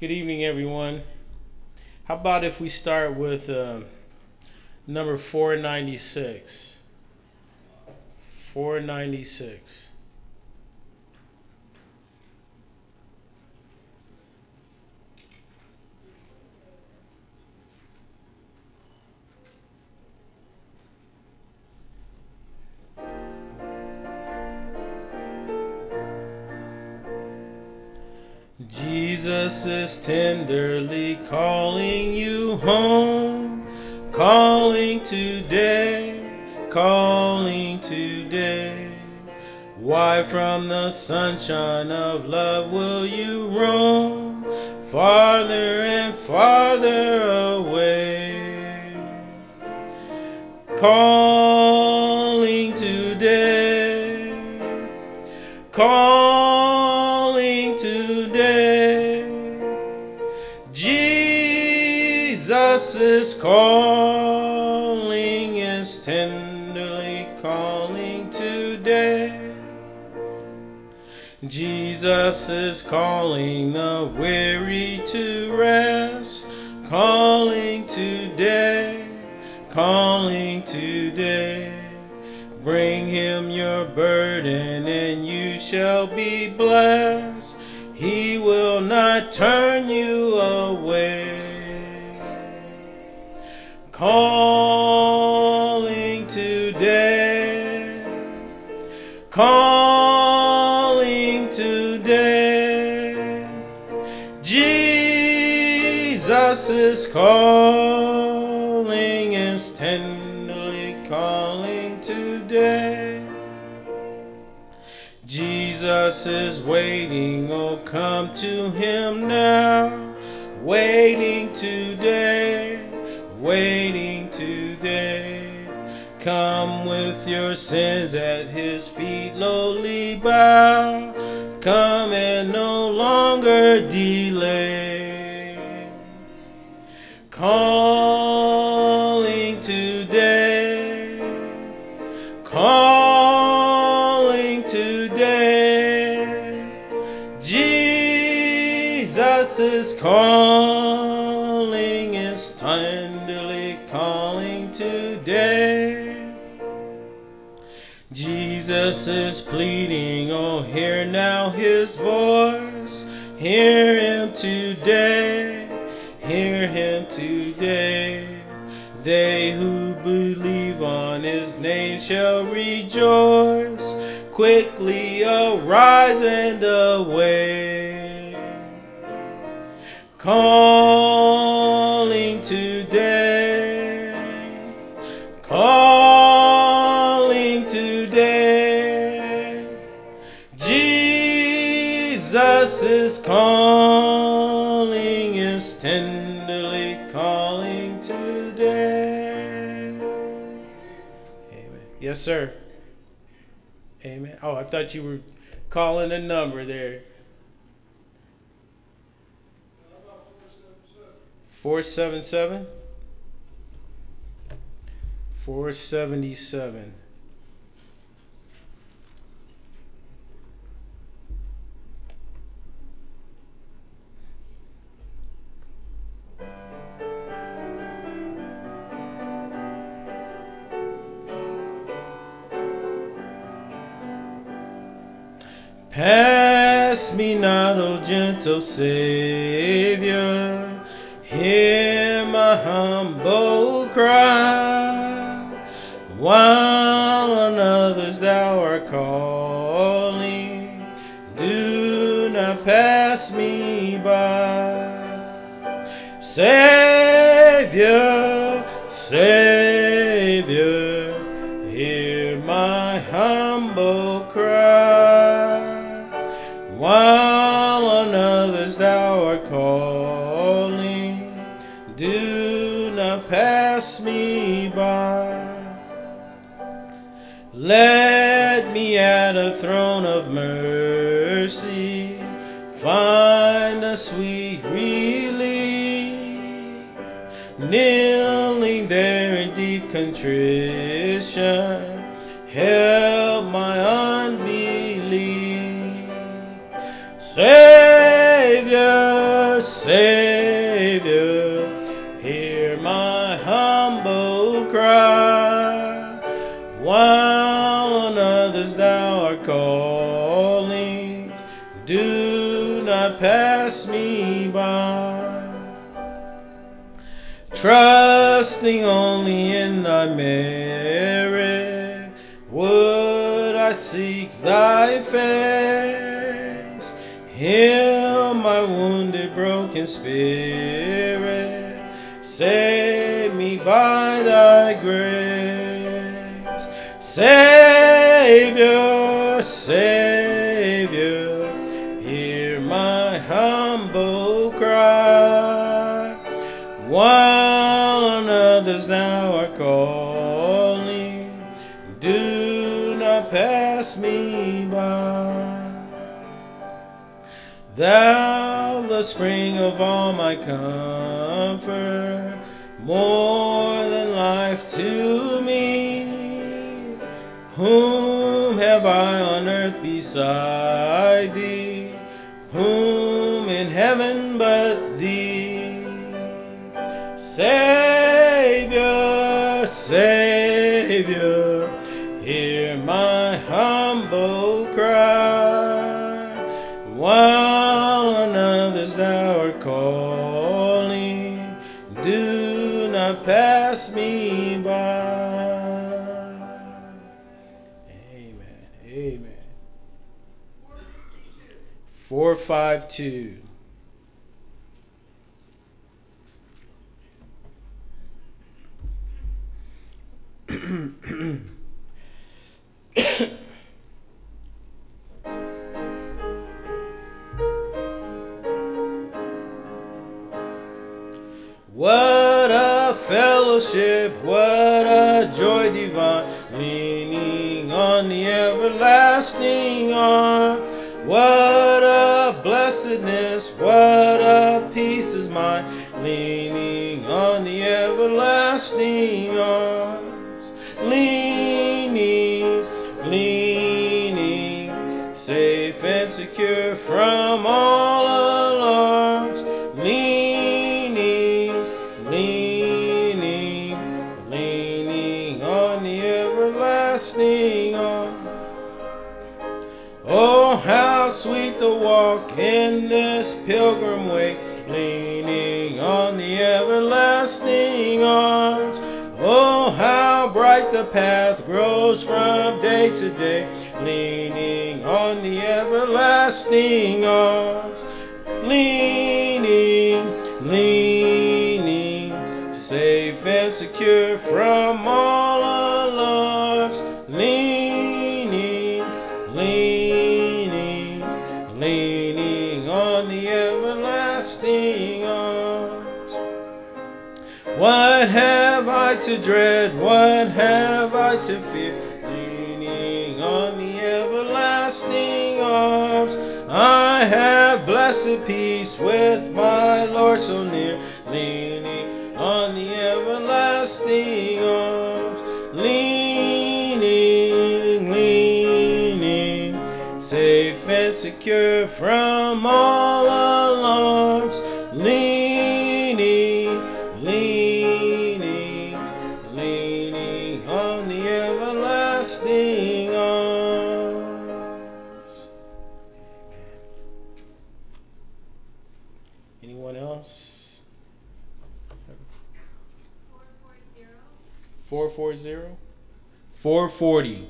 Good evening, everyone. How about if we start with number 496? 496. Jesus is tenderly calling you home, calling today, calling today. Why from the sunshine of love will you roam, farther and farther away? Calling today, calling today. Jesus is calling, is tenderly calling today. Jesus is calling the weary to rest, calling today, calling today. Bring him your burden and you shall be blessed. He will not turn you away. Calling today, calling today. Jesus is calling, is tenderly calling today. Jesus is waiting, oh come to him now. Waiting today, waiting today. Come with your sins at his feet lowly bow. Come and no longer delay. Calling today, calling today. Jesus is calling, is tenderly calling today. Jesus is pleading, oh hear now his voice. Hear him today, hear him today. They who believe on his name shall rejoice. Quickly arise and away. Calling today, calling today. Jesus is calling, is tenderly calling today. Amen. Yes, sir. Amen. Oh, I thought you were calling a number there. 477? 477. Pass me not, O gentle Savior. Hear my humble cry, while on others thou art calling. Do not pass me by. Savior, Savior, hear my humble cry, while on others thou art calling. Do not pass me by. Let me at a throne of mercy find a sweet relief, kneeling there in deep contrition. Help my unbelief. Savior, Savior, hear my humble cry. While on others thou art calling, do not pass me by. Trusting only in thy merit, would I seek thy face. Heal my wounded, broken spirit. Save me by thy grace. Savior, Savior, hear my humble cry. While on others thou art calling, do not pass me by. Thou, the spring of all my comfort, more than life to me. Whom have I on earth beside thee? Whom in heaven but thee? Savior, Savior, hear my humble cry. While on others thou art calling, do not pass me by. Amen. Amen. 452. What a fellowship, what a joy divine, leaning on the everlasting arm. What a blessedness, what a peace is mine, leaning on the everlasting arms. Leaning, leaning, safe and secure from all alarms. Leaning, leaning, leaning on the everlasting arms. Oh, how sweet the walk in this pilgrim way, leaning on the everlasting arms. Oh, how bright the path grows from day to day, leaning on the everlasting arms. Leaning, leaning, safe and secure from all alarms. Leaning, leaning, leaning on the everlasting arms. What have I to dread? What have I to fear? Leaning on the everlasting arms. I have blessed peace with my Lord so near, leaning on the everlasting arms. Leaning, leaning, safe and secure from all alarms. Leaning, leaning, leaning on the everlasting arms. Anyone else? 440? 440.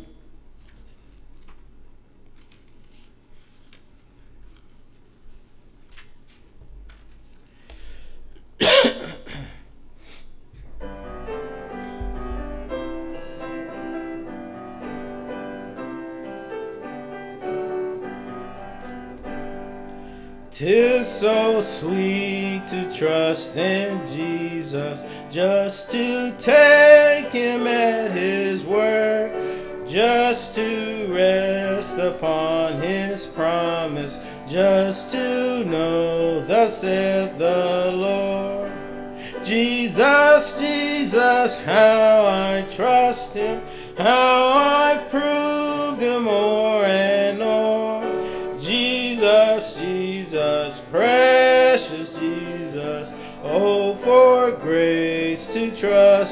Tis so sweet to trust in Jesus, just to take him at his word, just to rest upon his promise, just to know thus saith the Lord. Jesus, Jesus, how I trust him, how I've proved him o'er and o'er. Jesus, Jesus, precious Jesus.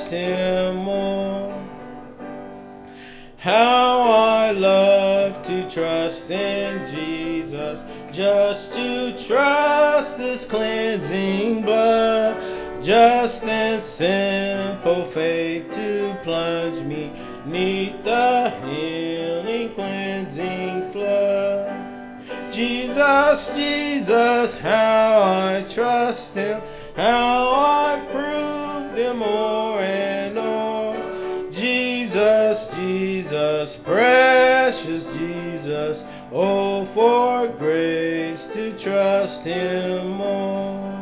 Him more. How I love to trust in Jesus, just to trust His cleansing blood, just in simple faith to plunge me 'neath the healing cleansing flood. Jesus, Jesus, how I trust Him, how I've proved Him more and more. Jesus, Jesus, precious Jesus, oh, for grace to trust Him more.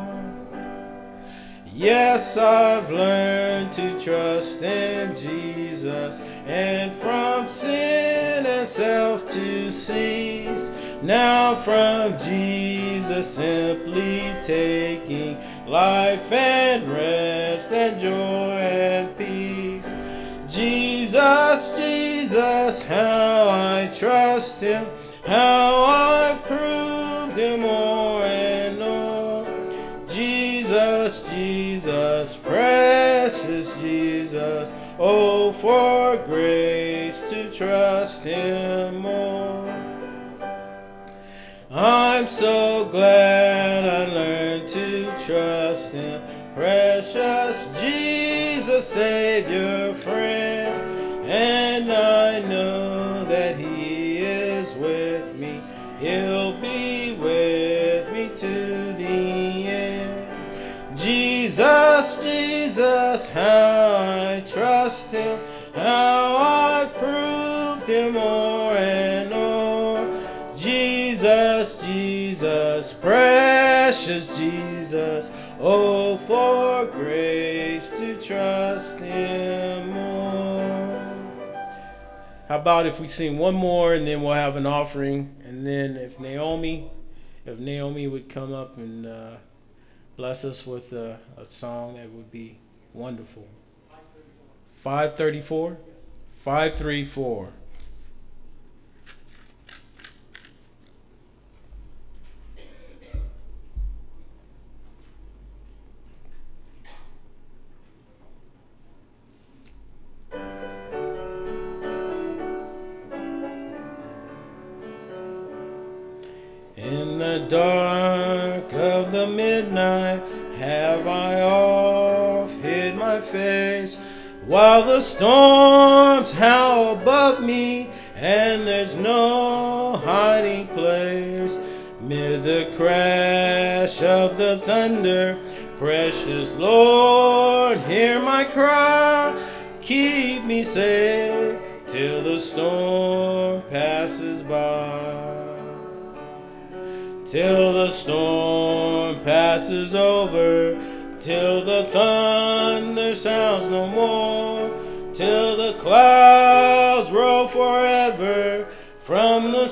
Yes, I've learned to trust in Jesus, and from sin and self to cease. Now from Jesus simply taking life and rest and joy and peace. Jesus, Jesus, how I trust Him, how I've proved Him more and more. Jesus, Jesus, precious Jesus, oh, for grace to trust Him more. I'm so glad I learned to trust Him, precious Jesus, Savior, friend, and I know that He is with me. He'll be with me to the end. Jesus, Jesus, how I trust Him, how I've proved Him more and more. Jesus, Jesus, precious Jesus, oh, for grace to trust Him more. How about if we sing one more and then we'll have an offering, and then if Naomi would come up and bless us with a song, that would be wonderful. 534? 534. In the dark of the midnight have I oft hid my face, while the storms howl above me and there's no hiding place. Mid the crash of the thunder, precious Lord, hear my cry. Keep me safe till the storm passes by. Till the storm passes over, till the thunder sounds no more, till the clouds roll forever from the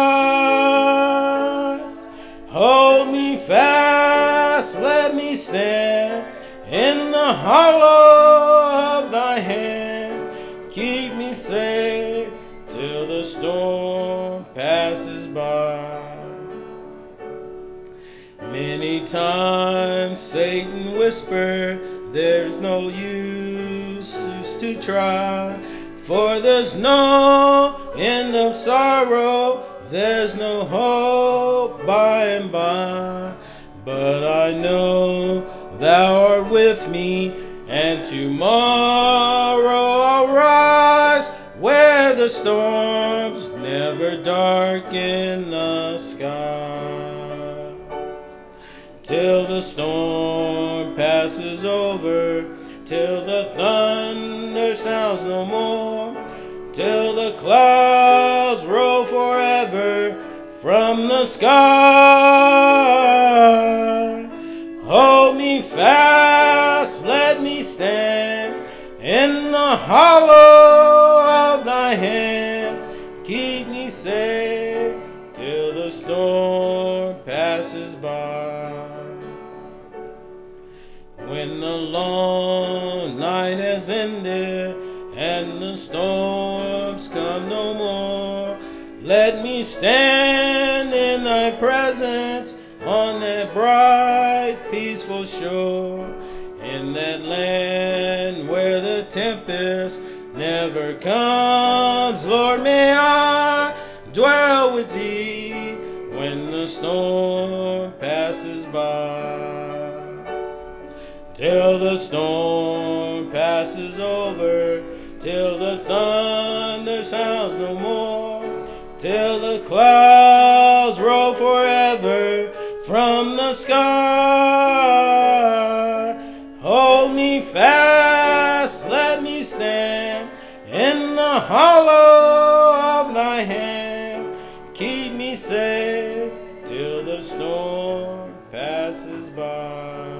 sky. Hold me fast, let me stand in the hollow of thy hand. Keep me safe till the storm passes by. Many times Satan whispered, there's no use to try, for there's no end of sorrow, there's no hope by and by. But I know thou art with me, and tomorrow I'll rise where the storms never darken the sky. Till the storm passes over, till the thunder sounds no more, till the clouds roll forever from the sky. Hold me fast, let me stand in the hollow of thy hand. Keep me safe till the storm passes by. When the long night has ended and the storms come no more, let me stand in thy presence on that bright, peaceful shore. in that land where the tempest never comes. Lord, may I dwell with thee when the storm passes by. Till the storm passes over, till the thunder sounds no more, till the clouds roll forever from the sky. Hold me fast, let me stand in the hollow of thy hand. Keep me safe till the storm passes by.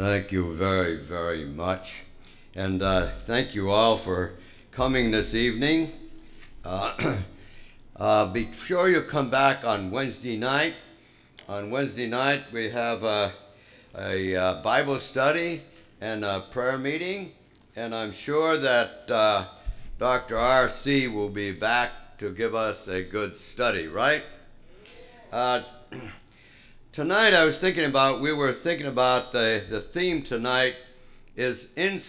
Thank you very, very much. And thank you all for coming this evening. Uh, be sure you come back on Wednesday night. On Wednesday night, we have a Bible study and a prayer meeting. And I'm sure that Dr. R.C. will be back to give us a good study, right? Uh, Tonight we were thinking about the theme tonight is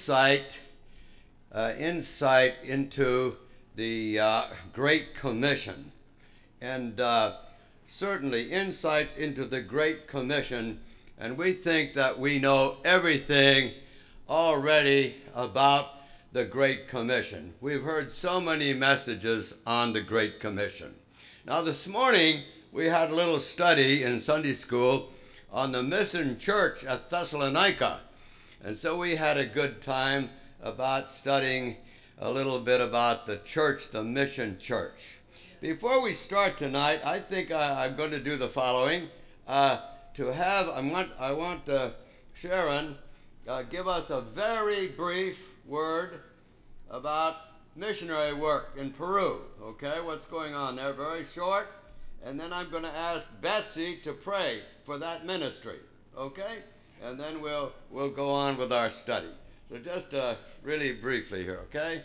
insight into the Great Commission. And certainly insight into the Great Commission. And we think that we know everything already about the Great Commission. We've heard so many messages on the Great Commission. Now this morning, we had a little study in Sunday school on the mission church at Thessalonica. And so we had a good time about studying a little bit about the church, the mission church. Before we start tonight, I think I'm going to do the following. I want Sharon give us a very brief word about missionary work in Peru. Okay, what's going on there? Very short. And then I'm going to ask Betsy to pray for that ministry, okay? And then we'll go on with our study. So just really briefly here, okay?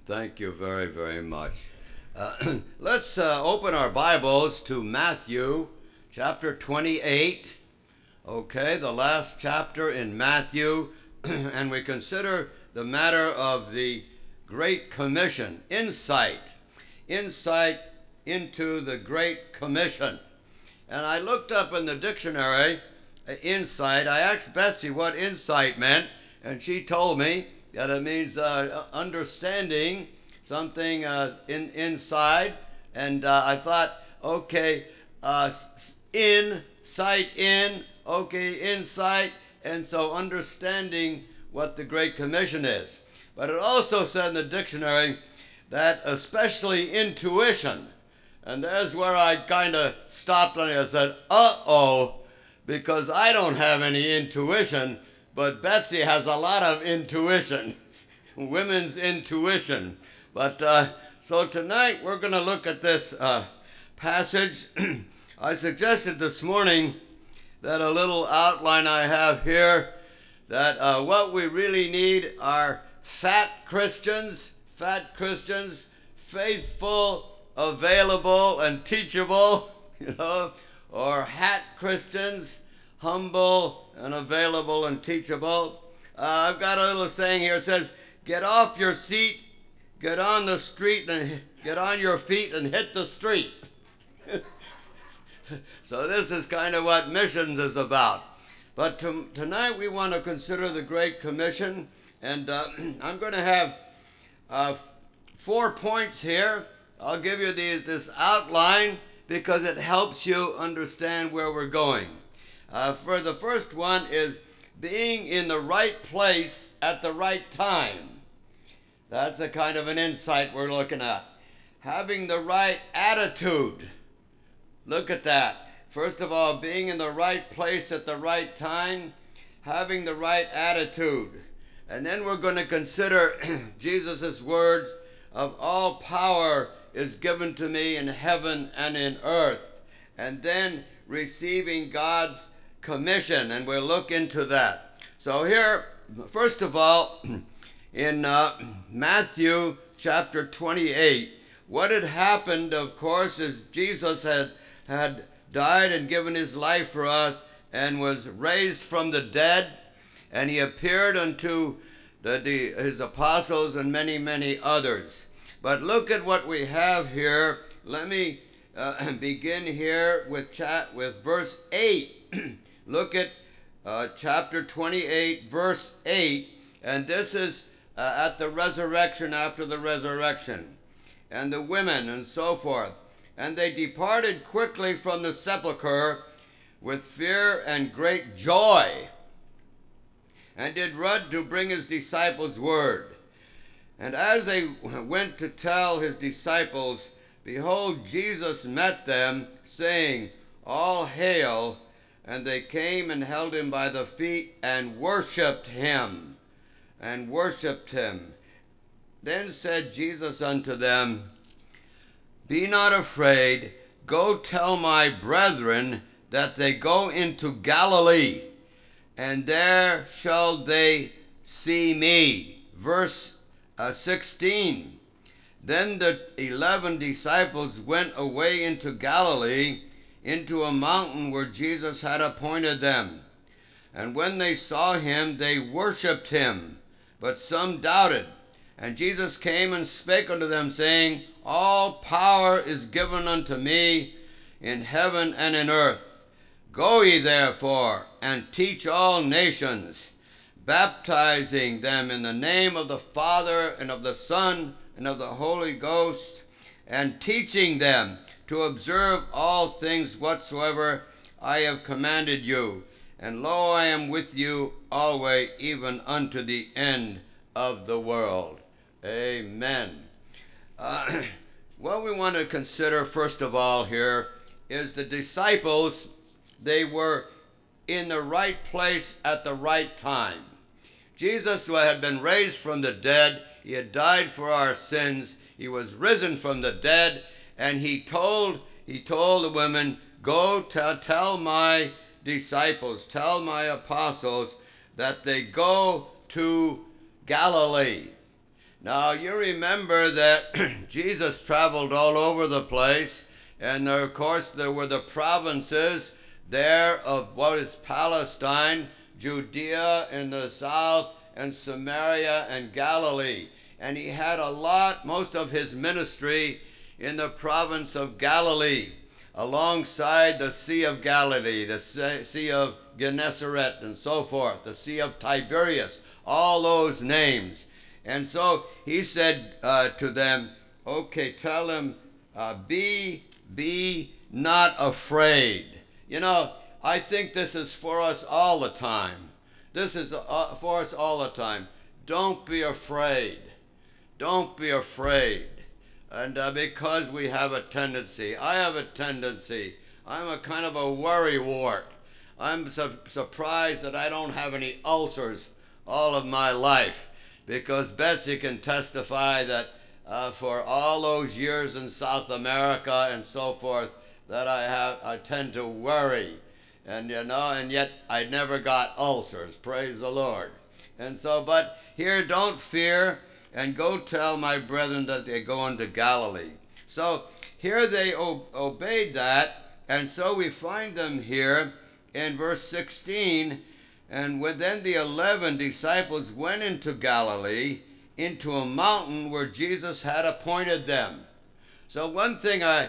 Thank you very, very much. Let's open our Bibles to Matthew chapter 28. Okay, the last chapter in Matthew, and we consider the matter of the Great Commission, insight into the Great Commission. And I looked up in the dictionary, insight. I asked Betsy what insight meant, and she told me that it means understanding something inside. And I thought, okay, insight, insight, and so understanding what the Great Commission is. But it also said in the dictionary that especially intuition. And there's where I kind of stopped on it. I said, uh-oh, because I don't have any intuition, but Betsy has a lot of intuition, women's intuition. But so tonight we're going to look at this passage. I suggested this morning that a little outline I have here, that what we really need are fat Christians, faithful, available, and teachable, or hat Christians, humble and available and teachable. I've got a little saying here. It says, get off your seat, get on the street, and get on your feet and hit the street. So this is kind of what missions is about. But tonight we want to consider the Great Commission, and I'm going to have 4 points here. I'll give you this outline because it helps you understand where we're going. For the first one is being in the right place at the right time. That's a kind of an insight we're looking at. Having the right attitude. Look at that. First of all, being in the right place at the right time, having the right attitude. And then we're going to consider Jesus' words of all power is given to me in heaven and in earth. And then receiving God's commission, and we'll look into that. So here, first of all, in Matthew chapter 28, what had happened, of course, is Jesus had died and given his life for us and was raised from the dead, and he appeared unto his apostles and many, many others. But look at what we have here. Let me begin here with verse 8. Look at chapter 28, verse 8. And this is at the resurrection, after the resurrection. And the women and so forth. And they departed quickly from the sepulchre with fear and great joy, and did run to bring his disciples word. And as they went to tell his disciples, behold, Jesus met them, saying, all hail. And they came and held him by the feet and worshipped him. Then said Jesus unto them, be not afraid, go tell my brethren that they go into Galilee, and there shall they see me. Verse 16. Then the 11 disciples went away into Galilee, into a mountain where Jesus had appointed them. And when they saw him, they worshipped him, but some doubted. And Jesus came and spake unto them, saying, all power is given unto me in heaven and in earth. Go ye therefore, and teach all nations, baptizing them in the name of the Father, and of the Son, and of the Holy Ghost, and teaching them to observe all things whatsoever I have commanded you. And lo, I am with you always, even unto the end of the world. Amen. What we want to consider first of all here is the disciples. They were in the right place at the right time. Jesus had been raised from the dead. He had died for our sins. He was risen from the dead, and he told the women, go tell my disciples, tell my apostles that they go to Galilee. Now, you remember that Jesus traveled all over the place, and there, of course, there were the provinces there of what is Palestine, Judea in the south, and Samaria and Galilee. And he had most of his ministry in the province of Galilee, alongside the Sea of Galilee, the Sea of Gennesaret, and so forth, the Sea of Tiberias, all those names. And so he said to them, okay, tell them, be not afraid. You know, I think this is for us all the time. This is for us all the time. Don't be afraid. Don't be afraid. And because we have a tendency, I have a tendency, I'm a kind of a worrywart. I'm surprised that I don't have any ulcers all of my life, because Betsy can testify that for all those years in South America and so forth, that I tend to worry, and yet I never got ulcers. Praise the Lord. And so, but here, don't fear, and go tell my brethren that they go into Galilee. So here they obeyed that, and so we find them here in verse 16. And then the 11 disciples went into Galilee, into a mountain where Jesus had appointed them. So one thing, a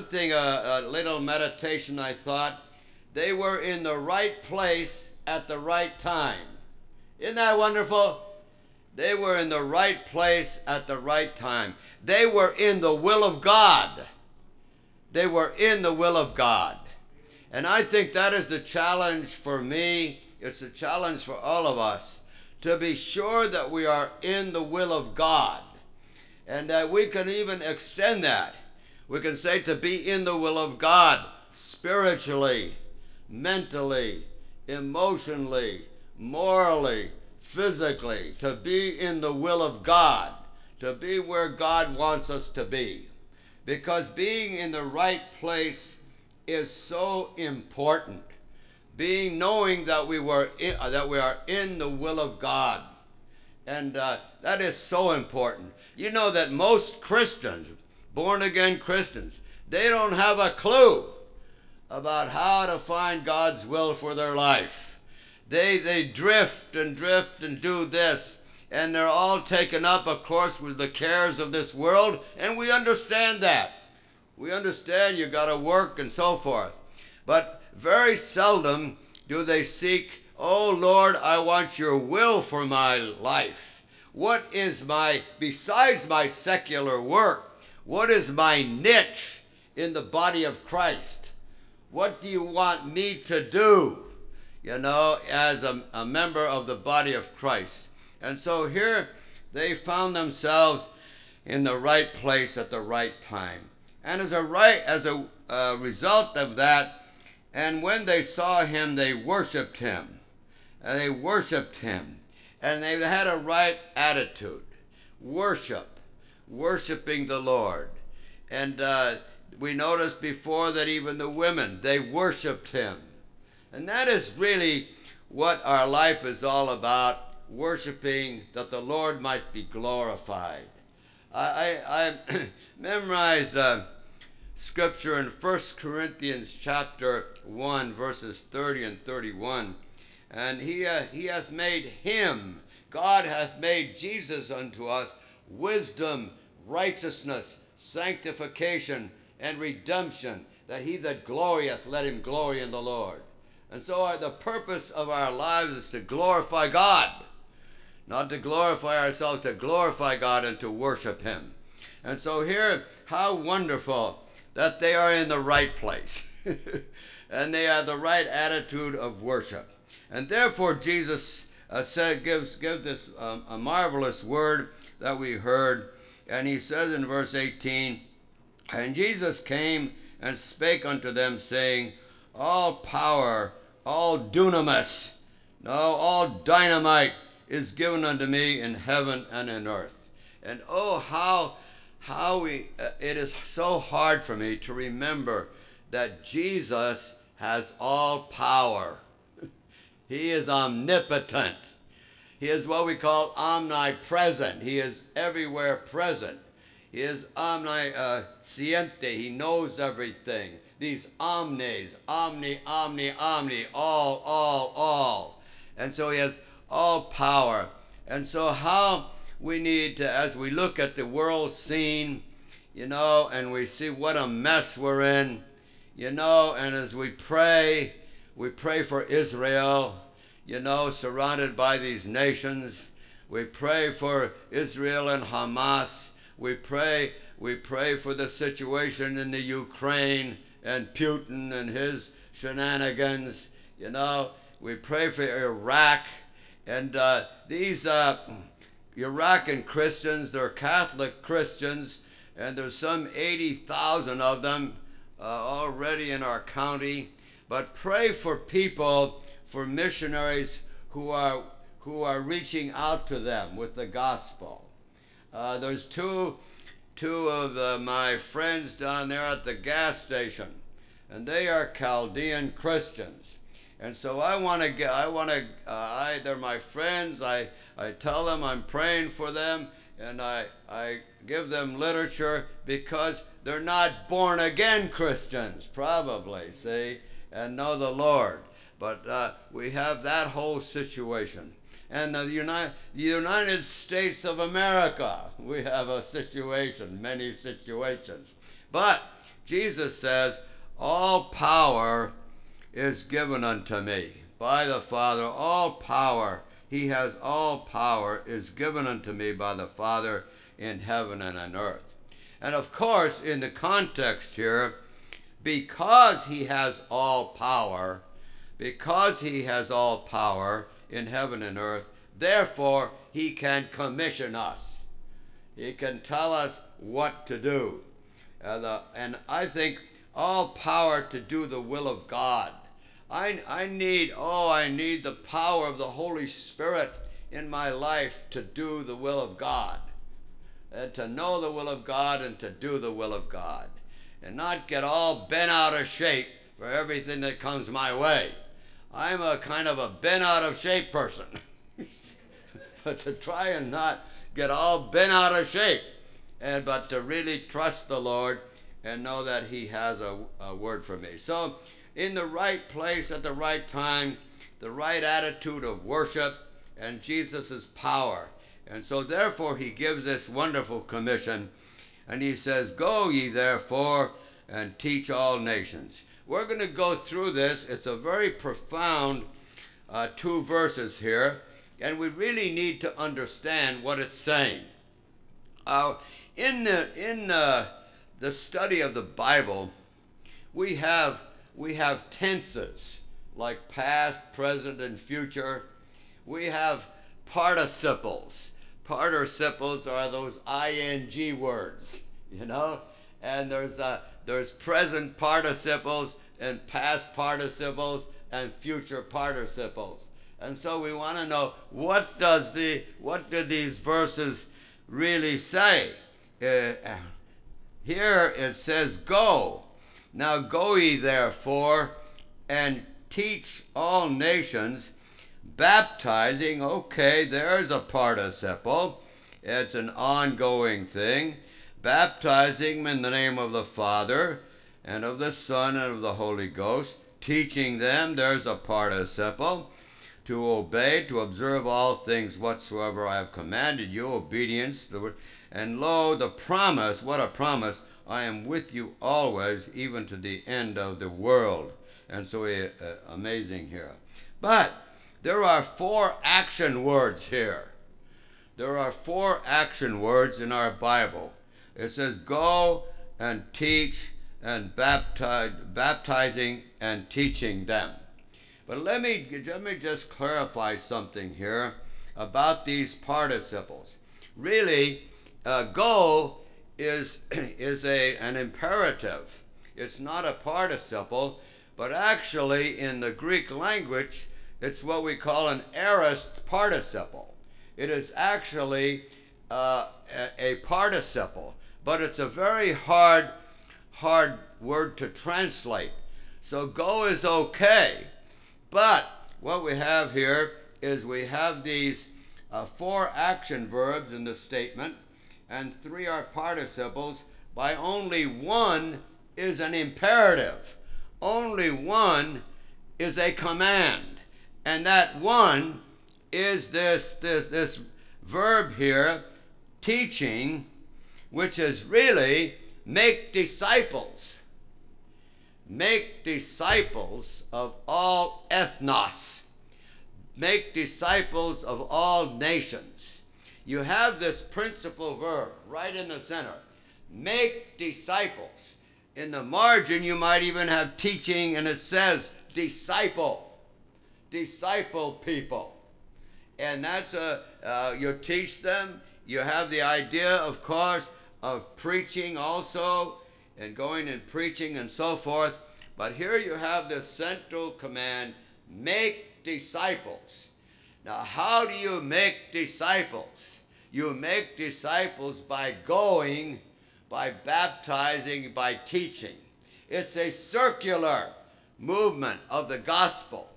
little meditation I thought, they were in the right place at the right time. Isn't that wonderful? They were in the right place at the right time. They were in the will of God. They were in the will of God. And I think that is the challenge for me. It's a challenge for all of us to be sure that we are in the will of God, and that we can even extend that. We can say to be in the will of God spiritually, mentally, emotionally, morally, physically, to be in the will of God, to be where God wants us to be. Because being in the right place is so important. Knowing that we are in the will of God, and that is so important. You know that most Christians, born again Christians, they don't have a clue about how to find God's will for their life. They drift and do this, and they're all taken up, of course, with the cares of this world, and we understand that. We understand you got to work and so forth, but very seldom do they seek, oh Lord, I want your will for my life. What is besides my secular work, what is my niche in the body of Christ? What do you want me to do, as a member of the body of Christ? And so here they found themselves in the right place at the right time. And as a result of that, and when they saw him, they worshiped him. And they worshiped him. And they had a right attitude. Worshiping the Lord. And we noticed before that even the women, they worshiped him. And that is really what our life is all about, worshiping that the Lord might be glorified. I memorized scripture in 1 Corinthians chapter 1, verses 30 and 31. And he hath made him, God hath made Jesus unto us wisdom, righteousness, sanctification, and redemption, that he that glorieth, let him glory in the Lord. And so the purpose of our lives is to glorify God. Not to glorify ourselves, to glorify God and to worship him. And so here, how wonderful that they are in the right place. And they have the right attitude of worship. And therefore Jesus gives this a marvelous word that we heard. And he says in verse 18, and Jesus came and spake unto them, saying, all power, all dunamis, all dynamite is given unto me in heaven and in earth. And oh, how it is so hard for me to remember that Jesus has all power. He is omnipotent. He is what we call omnipresent. He is everywhere present. He is omnisciente. He knows everything. These omnes, omni, omni, omni, all. And so he has all power. And so how we need to, as we look at the world scene, and we see what a mess we're in, and as we pray for Israel, surrounded by these nations. We pray for Israel and Hamas. We pray for the situation in the Ukraine and Putin and his shenanigans. We pray for Iraq. And these Iraqi Christians, they're Catholic Christians, and there's some 80,000 of them already in our county. But pray for people, for missionaries who are reaching out to them with the gospel. There's two of my friends down there at the gas station, and they are Chaldean Christians. And so they're my friends. I tell them I'm praying for them, and I give them literature because they're not born again Christians, probably, see, and know the Lord. But we have that whole situation. And the United States of America, we have a situation, many situations. But Jesus says, all power is given unto me by the Father. All power, he has all power is given unto me by the Father in heaven and on earth. And of course, in the context here, because he has all power in heaven and earth, therefore he can commission us. He can tell us what to do. And I think all power to do the will of God. I need the power of the Holy Spirit in my life to do the will of God. To know the will of God and to do the will of God. And not get all bent out of shape for everything that comes my way. I'm a kind of a bent out of shape person. But to try and not get all bent out of shape, but to really trust the Lord and know that he has a word for me. So in the right place at the right time, the right attitude of worship and Jesus' power. And so therefore he gives this wonderful commission, and he says, go ye therefore and teach all nations. We're going to go through this. It's a very profound 2 verses here, and we really need to understand what it's saying. In the study of the Bible, we have tenses like past, present, and future. We have participles. Participles are those ing words, and there's present participles and past participles and future participles. And so we want to know, what do these verses really say? Here it says, go. Now go ye therefore and teach all nations, baptizing. Okay, there's a participle. It's an ongoing thing. Baptizing them in the name of the Father and of the Son and of the Holy Ghost. Teaching them, there's a participle. To obey, to observe all things whatsoever I have commanded you, obedience. And lo, the promise, what a promise, I am with you always, even to the end of the world. And so amazing here. But there are 4 action words here. There are 4 action words in our Bible. It says, go and teach and baptizing and teaching them. But let me just clarify something here about these participles. Really, go is an imperative. It's not a participle, but actually in the Greek language, it's what we call an aorist participle. It is actually a participle, but it's a very hard word to translate. So go is okay. But what we have here is we have these 4 action verbs in the statement, and 3 are participles. By only one is an imperative. Only one is a command. And that one is this verb here, teaching, which is really make disciples. Make disciples of all ethnos. Make disciples of all nations. You have this principal verb right in the center. Make disciples. In the margin, you might even have teaching, and it says disciple. Disciple people. And that's you teach them. You have the idea, of course, of preaching also, and going and preaching and so forth. But here you have this central command, make disciples. Now, how do you make disciples? You make disciples by going, by baptizing, by teaching. It's a circular movement of the gospel.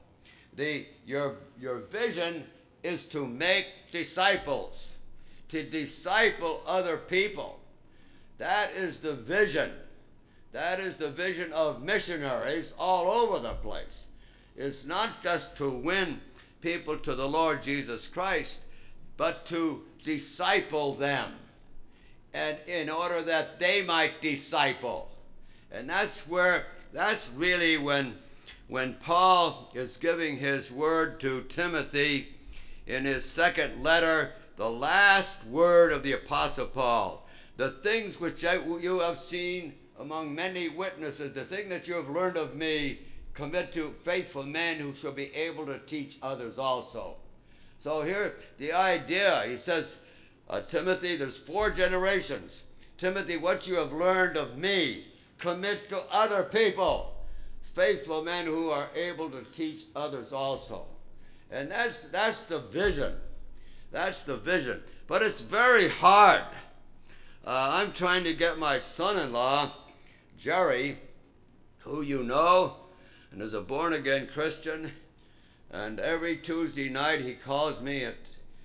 Your vision is to make disciples, to disciple other people. That is the vision. That is the vision of missionaries all over the place. It's not just to win people to the Lord Jesus Christ, but to disciple them, and in order that they might disciple. And that's really when Paul is giving his word to Timothy in his second letter, the last word of the Apostle Paul. The things which you have seen among many witnesses, the thing that you have learned of me, commit to faithful men who shall be able to teach others also. So here, the idea, he says, Timothy, there's 4 generations. Timothy, what you have learned of me, commit to other people, faithful men who are able to teach others also. And that's the vision. That's the vision. But it's very hard. I'm trying to get my son-in-law, Jerry, who you know, and is a born-again Christian, and every Tuesday night he calls me at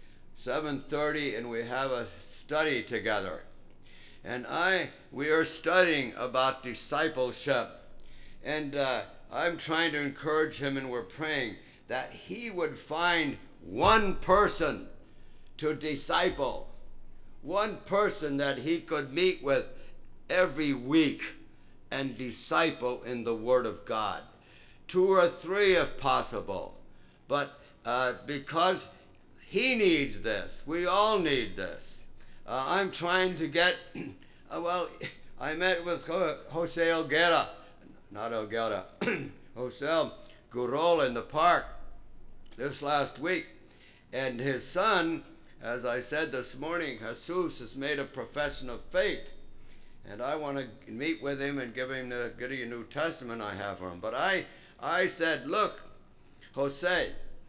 7:30 and we have a study together. And we are studying about discipleship. And I'm trying to encourage him, and we're praying that he would find one person to disciple, one person that he could meet with every week and disciple in the Word of God. 2 or 3 if possible. But because he needs this, we all need this. I'm trying to get, I met with Jose Elguera, not Elguera, Jose Gurol in the park this last week. And his son, as I said this morning, Jesus, has made a profession of faith. And I want to meet with him and give him the Gideon New Testament I have for him. But I said, look, Jose,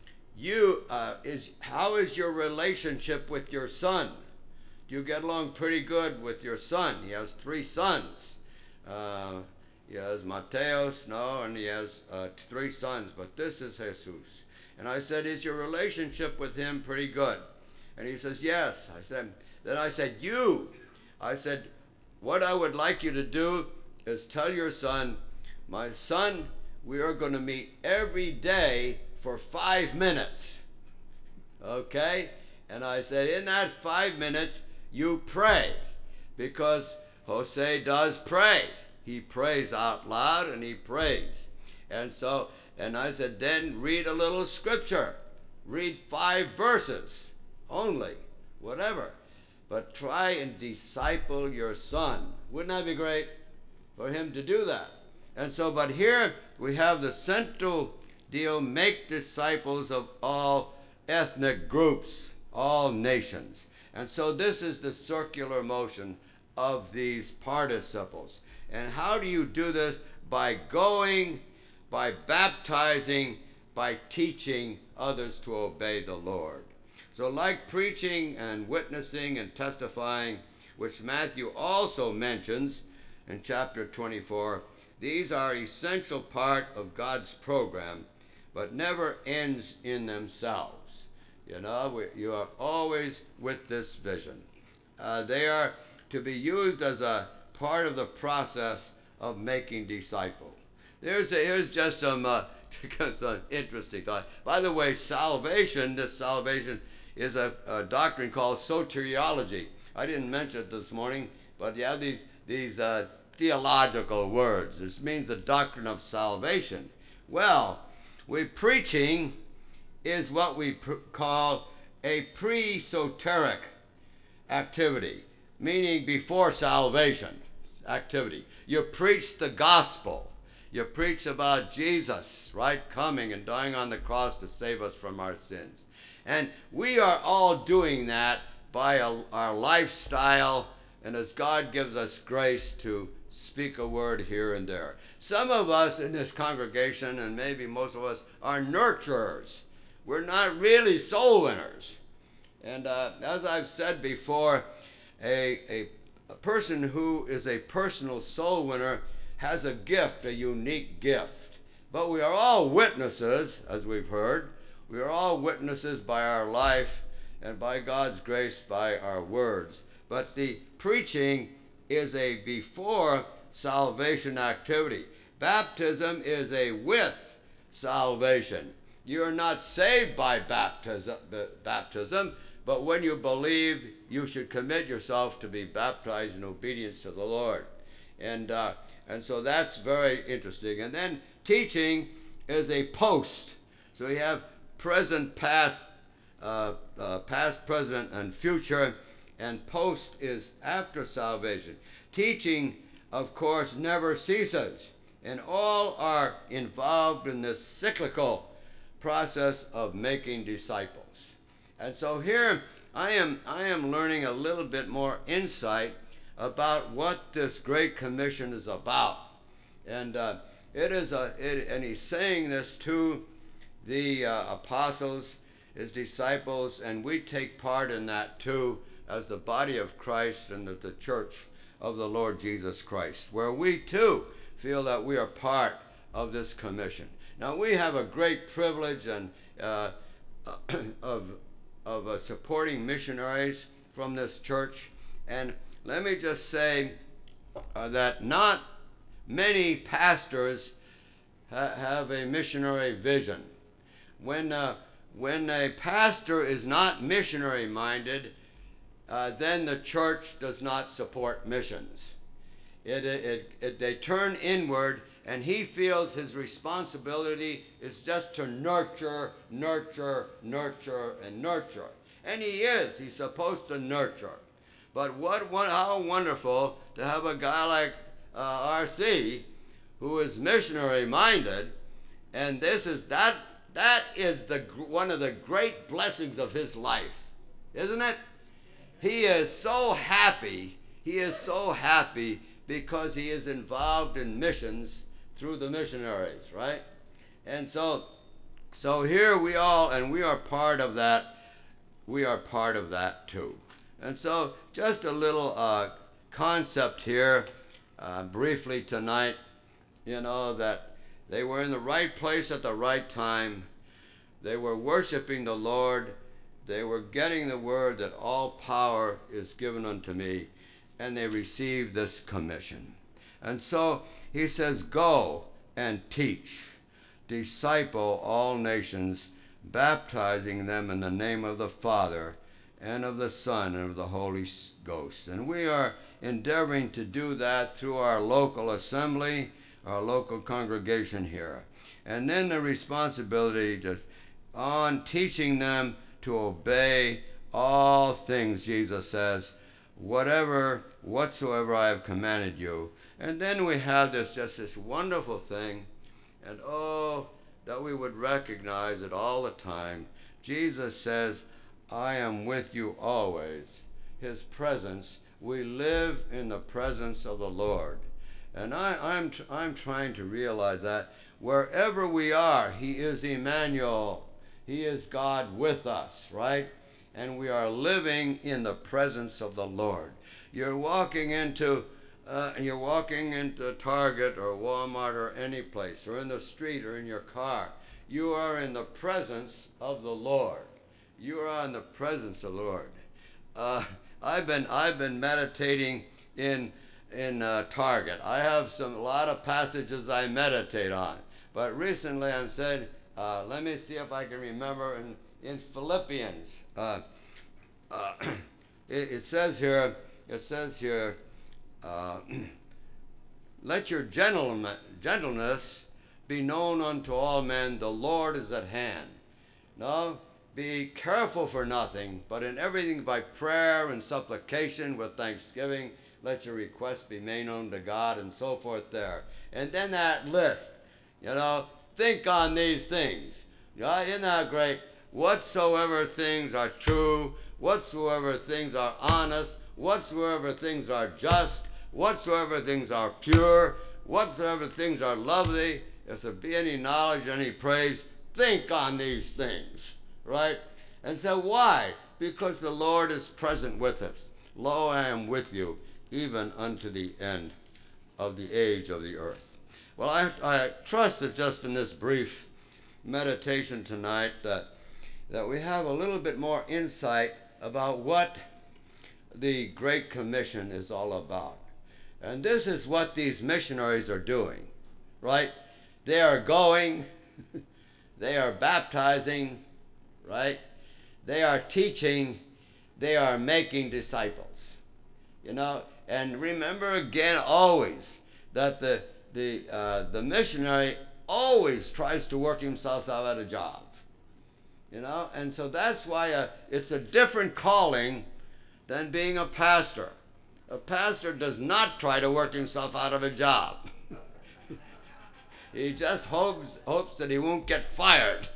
how is your relationship with your son? Do you get along pretty good with your son? He has 3 sons. He has Mateos, and he has 3 sons, but this is Jesus. And I said, is your relationship with him pretty good? And he says, yes. I said, what I would like you to do is tell your son, my son, we are going to meet every day for 5 minutes. Okay? And I said, in that 5 minutes, you pray. Because Jose does pray. He prays out loud and he prays. And I said, then read a little scripture. Read 5 verses only, whatever. But try and disciple your son. Wouldn't that be great for him to do that? And so, but here we have the central deal, make disciples of all ethnic groups, all nations. And so this is the circular motion of these participles. And how do you do this? By going, by baptizing, by teaching others to obey the Lord. So like preaching and witnessing and testifying, which Matthew also mentions in chapter 24, these are essential part of God's program, but never ends in themselves. You know, you are always with this vision. They are to be used as a part of the process of making disciples. Here's just some some interesting thought. By the way, this salvation is a doctrine called soteriology. I didn't mention it this morning, but you have these theological words. This means the doctrine of salvation. Well, preaching is what we call a pre-soteric activity, meaning before salvation activity. You preach the gospel. You preach about Jesus, right, coming and dying on the cross to save us from our sins. And we are all doing that by our lifestyle, and as God gives us grace to speak a word here and there. Some of us in this congregation, and maybe most of us, are nurturers. We're not really soul winners. And as I've said before, a person who is a personal soul winner has a gift, a unique gift. But we are all witnesses, as we've heard. We are all witnesses by our life and by God's grace by our words. But the preaching is a before salvation activity. Baptism is a with salvation. You're not saved by baptism, but when you believe, you should commit yourself to be baptized in obedience to the Lord. And so that's very interesting. And then teaching is a post. So you have present, past, present, and future. And post is after salvation. Teaching, of course, never ceases. And all are involved in this cyclical process of making disciples. And so here I am learning a little bit more insight about what this Great Commission is about. And and he's saying this to the apostles, his disciples, and we take part in that too as the body of Christ and the church of the Lord Jesus Christ, where we too feel that we are part of this commission. Now we have a great privilege and of supporting missionaries from this church, and let me just say that not many pastors have a missionary vision. When a pastor is not missionary minded, then the church does not support missions. They turn inward, and he feels his responsibility is just to nurture, nurture, nurture, and nurture. And he is. He's supposed to nurture. But how wonderful to have a guy like R.C. who is missionary minded, and that is one of the great blessings of his life, isn't it? He is so happy. He is so happy because he is involved in missions through the missionaries, right? And so here we all, and we are part of that. We are part of that too. And so just a little concept here, briefly tonight, that they were in the right place at the right time. They were worshiping the Lord. They were getting the word that all power is given unto me, and they received this commission. And so he says, go and teach, disciple all nations, baptizing them in the name of the Father and of the Son and of the Holy Ghost. And we are endeavoring to do that through our local assembly, our local congregation here. And then the responsibility just on teaching them to obey all things, Jesus says, whatsoever I have commanded you. And then we have this wonderful thing, and that we would recognize it all the time. Jesus says, I am with you always. His presence, we live in the presence of the Lord. And I'm trying to realize that wherever we are, he is Emmanuel. He is God with us, right? And we are living in the presence of the Lord. You're walking into Target or Walmart or any place, or in the street or in your car. You are in the presence of the Lord. You are in the presence of the Lord. I've been meditating in Target. I have a lot of passages I meditate on, but recently I'm said, let me see if I can remember in Philippians. It says here. Let your gentleness be known unto all men. The Lord is at hand. No, be careful for nothing, but in everything by prayer and supplication with thanksgiving, let your requests be made known to God, and so forth there. And then that list, think on these things. Isn't that great? Whatsoever things are true, whatsoever things are honest, whatsoever things are just, whatsoever things are pure, whatsoever things are lovely, if there be any knowledge, any praise, think on these things, right? And so why? Because the Lord is present with us. Lo, I am with you, even unto the end of the age of the earth. Well, I trust that just in this brief meditation tonight that we have a little bit more insight about what the Great Commission is all about. And this is what these missionaries are doing, right? They are going, they are baptizing, right? They are teaching, they are making disciples. And remember again always that the missionary always tries to work himself out of a job. And so that's why it's a different calling than being a pastor. A pastor does not try to work himself out of a job. He just hopes that he won't get fired,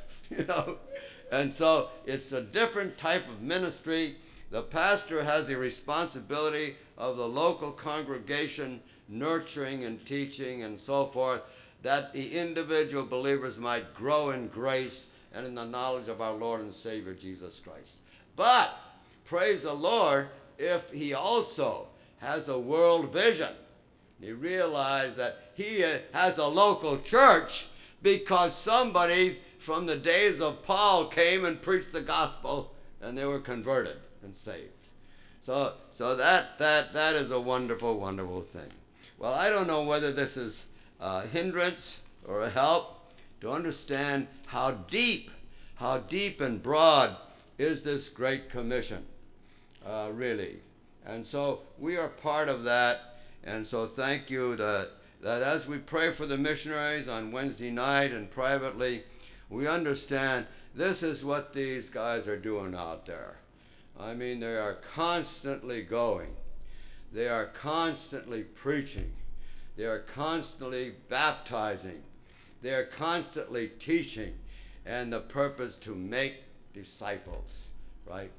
And so it's a different type of ministry. The pastor has the responsibility of the local congregation, nurturing and teaching and so forth, that the individual believers might grow in grace and in the knowledge of our Lord and Savior Jesus Christ. But, praise the Lord, if he also has a world vision, he realized that he has a local church because somebody from the days of Paul came and preached the gospel and they were converted and saved. So that is a wonderful, wonderful thing. Well, I don't know whether this is a hindrance or a help to understand how deep and broad is this Great Commission, really. And so we are part of that. And so thank you that as we pray for the missionaries on Wednesday night and privately, we understand this is what these guys are doing out there. I mean, they are constantly going. They are constantly preaching. They are constantly baptizing. They are constantly teaching. And the purpose to make disciples, right?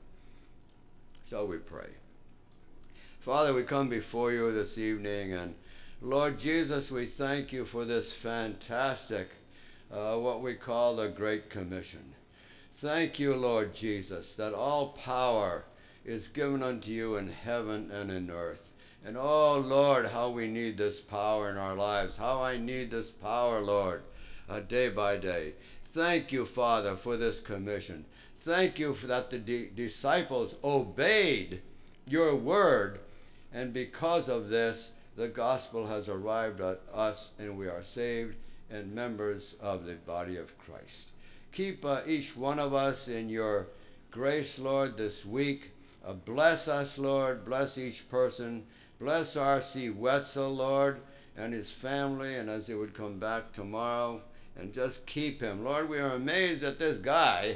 So we pray. Father, we come before you this evening, and Lord Jesus, we thank you for this fantastic, what we call the Great Commission. Thank you, Lord Jesus, that all power is given unto you in heaven and in earth. And oh, Lord, how we need this power in our lives. How I need this power, Lord, day by day. Thank you, Father, for this commission. Thank you for that the disciples obeyed your word, and because of this, the gospel has arrived at us, and we are saved and members of the body of Christ. Keep each one of us in your grace, Lord, this week. Bless us, Lord. Bless each person. Bless R.C. Wetzel, Lord, and his family, and as he would come back tomorrow, and just keep him. Lord, we are amazed at this guy.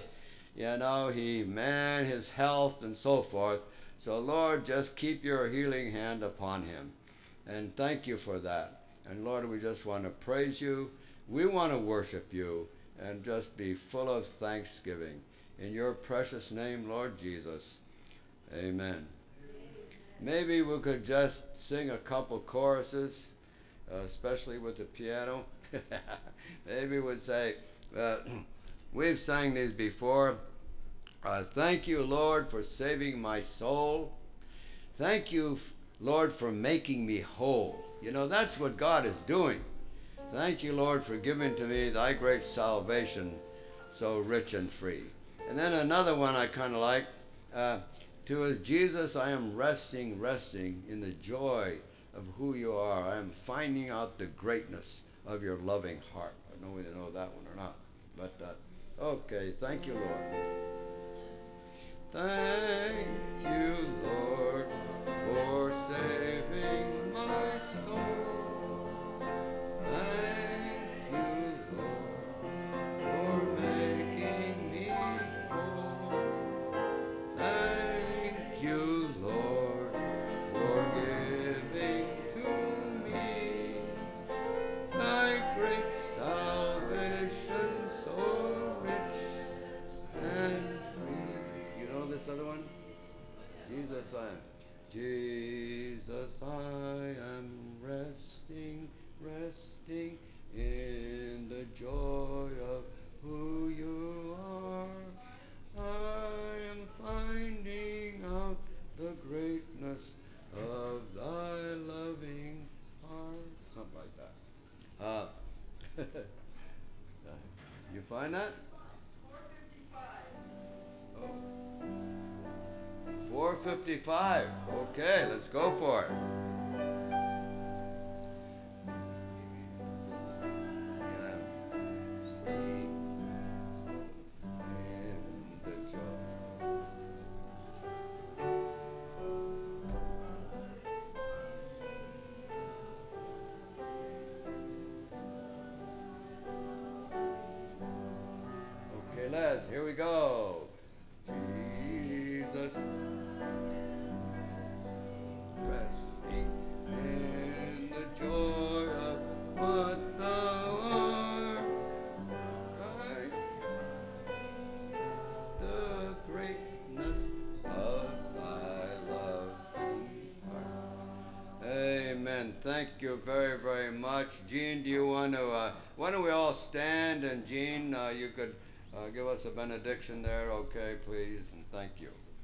His health and so forth. So, Lord, just keep your healing hand upon him. And thank you for that. And, Lord, we just want to praise you. We want to worship you and just be full of thanksgiving. In your precious name, Lord Jesus. Amen. Maybe we could just sing a couple choruses, especially with the piano. Maybe we'd say, we've sang these before. Thank you, Lord, for saving my soul. Thank you, Lord, for making me whole. That's what God is doing. Thank you, Lord, for giving to me thy great salvation, so rich and free. And then another one I kind of like. To his Jesus, I am resting in the joy of who you are. I am finding out the greatness of your loving heart. I don't know whether you know that one or not. But, okay, thank you, Lord. Thank you, Lord, for saving my soul. Thank you, Lord, for making me whole. Thank you, Lord, for giving to me thy great salvation, so rich and free. You know this other one? Jesus, I am resting in the joy of who you are. I am finding out the greatness of thy loving heart. Something like that. You find that? 455. Okay, let's go for it. Okay, Les, here we go. Jesus. Resting in the joy of what thou art, right? The greatness of thy loving heart. Amen. Thank you very, very much. Jean, do you want to, why don't we all stand, and Jean, you could give us a benediction there, okay, please, and thank you.